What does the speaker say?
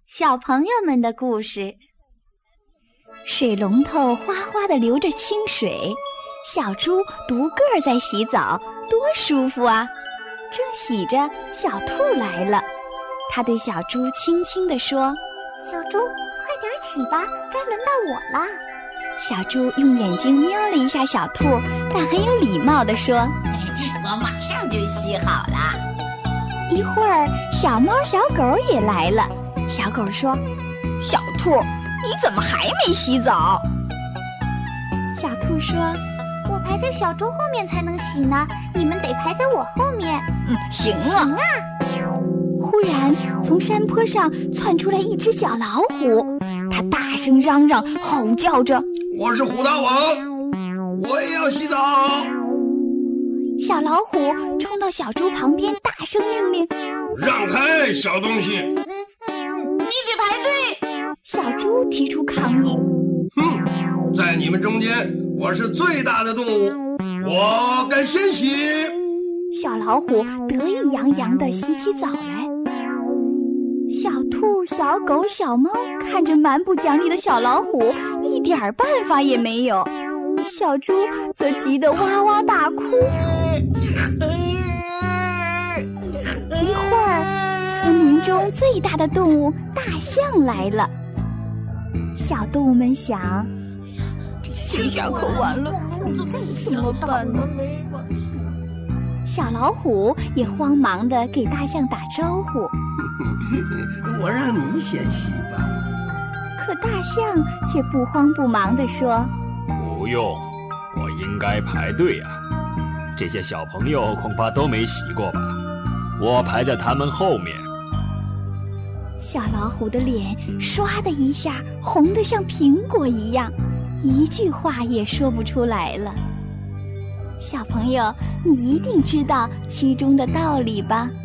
小朋友们的故事。水龙头哗哗地流着清水，小猪独个儿在洗澡，多舒服啊！正洗着，小兔来了，它对小猪轻轻地说：“ 小猪，快点洗吧，该轮到我了。” 小猪用眼睛瞄了一下小兔，但很有礼貌地说：“ 我马上就洗好了。” 一会儿，小猫小狗也来了。小狗说：“小兔，你怎么还没洗澡？”小兔说：“ 我排在小猪后面才能洗呢，你们得排在我后面。” 行啊。 行啊。 忽然，从山坡上窜出来一只小老虎，它大声嚷嚷，吼叫着：“ 我是虎大王，我也要洗澡！” 小老虎冲到小猪旁边，大声命令：“ 让开，小东西！” 你得排队。 小猪提出抗议：“ 哼，在你们中间，我是最大的动物，我该先洗。” 小老虎得意洋洋地洗起澡来。小兔、小狗、小猫看着蛮不讲理的小老虎，一点办法也没有。小猪则急得哇哇大哭。一会儿，森林中最大的动物大象来了。小动物们想，这下可完了，怎么办呢？小老虎也慌忙地给大象打招呼：“ 我让你先洗吧。” 可大象却不慌不忙地说：“ 不用，我应该排队啊。这些小朋友恐怕都没洗过吧？我排在他们后面。” 小老虎的脸唰的一下红得像苹果一样，一句话也说不出来了。小朋友，你一定知道其中的道理吧？